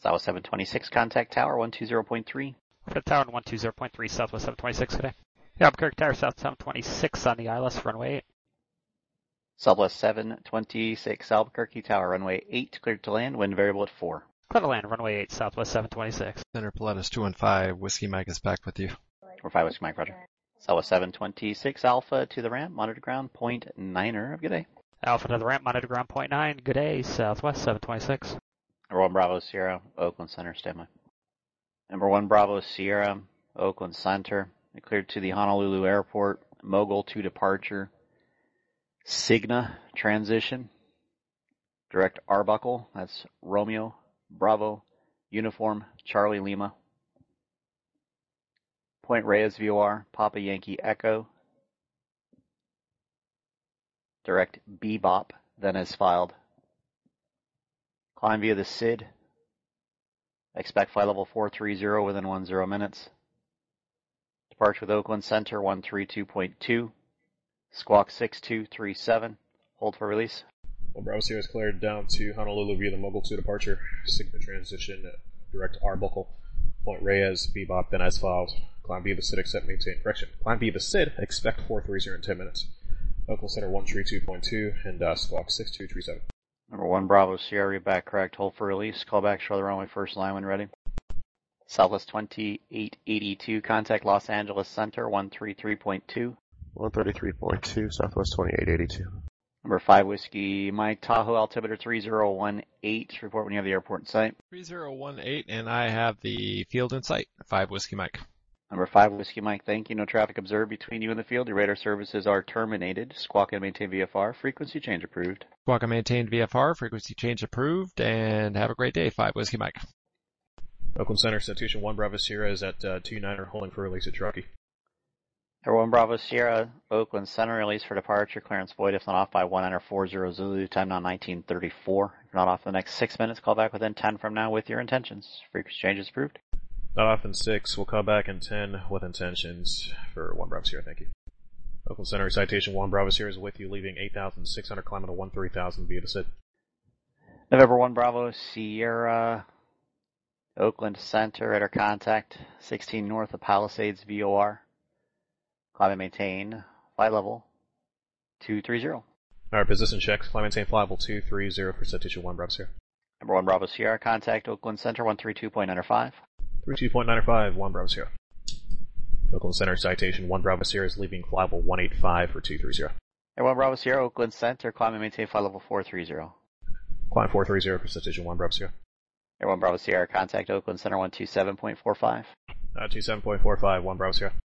Southwest 726, contact tower 120.3. For tower 120.3, Southwest 726 today. Yeah, Albuquerque Tower, South 726 on the ILS, runway 8. Southwest 726, Albuquerque Tower, runway 8, cleared to land, wind variable at 4. Clear to land, runway 8, Southwest 726. Center Pilatus 215, Whiskey Mike is back with you. 45 Whiskey Mike, roger. Southwest 726, Alpha to the ramp, monitor ground, 0.9er, good day. Alpha to the ramp, monitor ground, 0.9, good day, Southwest 726. Number 1 Bravo Sierra, Oakland Center, standby. Number 1 Bravo Sierra, Oakland Center, cleared to the Honolulu Airport, Mogul to departure, Cigna transition, direct Arbuckle, that's Romeo, Bravo, Uniform, Charlie Lima. Point Reyes VOR, Papa Yankee Echo, direct Bebop, then as filed. Climb via the SID, expect flight level 430 within 10 minutes. Departure with Oakland Center 132.2. Squawk 6237. Hold for release. Well, Bravo Sierra is cleared down to Honolulu via the Mogul 2 departure. Cigna transition, direct Arbuckle. Point Reyes, Bebop, then as filed. Climb via the SID, accept, maintain, correction. Climb via the SID, expect 430 in 10 minutes. Oakland Center 132.2 and Squawk 6237. Number 1 Bravo Sierra, back correct. Hold for release. Call back, show the runway first line when ready. Southwest 2882, contact Los Angeles Center 133.2. 133.2, Southwest 2882. Number 5 Whiskey Mike, Tahoe altimeter 3018. Report when you have the airport in sight. 3018, and I have the field in sight. 5 Whiskey Mike. Number 5 Whiskey Mike, thank you. No traffic observed between you and the field. Your radar services are terminated. Squawk and maintain VFR. Frequency change approved. Squawk and maintained VFR. Frequency change approved. And have a great day. 5 Whiskey Mike. Oakland Center, Citation 1 Bravo Sierra is at 29er, holding for release at Truckee. Number 1 Bravo Sierra, Oakland Center, release for departure. Clearance void if not off by 1-40 Zulu. Time now 1934. If not off in the next 6 minutes, call back within 10 from now with your intentions. Frequency change is approved. Not off in 6. We'll call back in 10 with intentions for 1 Bravo Sierra. Thank you. Oakland Center, Citation 1 Bravo Sierra is with you, leaving 8,600, climbing to 13,000 via the SID. November 1 Bravo Sierra, Oakland Center, radar contact 16 north of Palisades VOR. Climb and maintain flight level 230. Alright, position checks. Climb and maintain flight level 230 for Citation 1 Bravo Sierra. Number 1 Bravo Sierra, contact Oakland Center 132.95. 32.95, 1 Bravo Sierra. Oakland Center, Citation 1 Bravo Sierra is leaving flight level 185 for 230. Air 1 Bravo Sierra, Oakland Center, climb and maintain flight level 430. Climb 430 for Citation 1 Bravo Sierra. Air 1 Bravo Sierra, contact Oakland Center 127.45. 27.45, 1 Bravo Sierra.